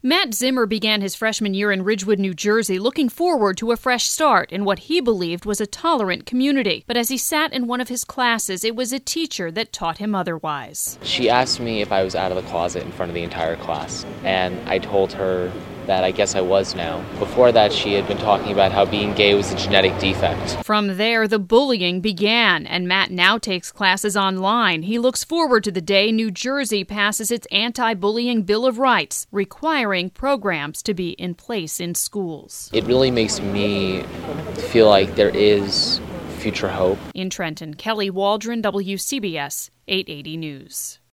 Matt Zimmer began his freshman year in Ridgewood, New Jersey, looking forward to a fresh start in what he believed was a tolerant community. But as he sat in one of his classes, it was a teacher that taught him otherwise. She asked me if I was out of the closet in front of the entire class, and I told her that I guess I was now. Before that, she had been talking about how being gay was a genetic defect. From there, the bullying began, and Matt now takes classes online. He looks forward to the day New Jersey passes its anti-bullying Bill of Rights, requiring programs to be in place in schools. It really makes me feel like there is future hope. In Trenton, Kelly Waldron, WCBS 880 News.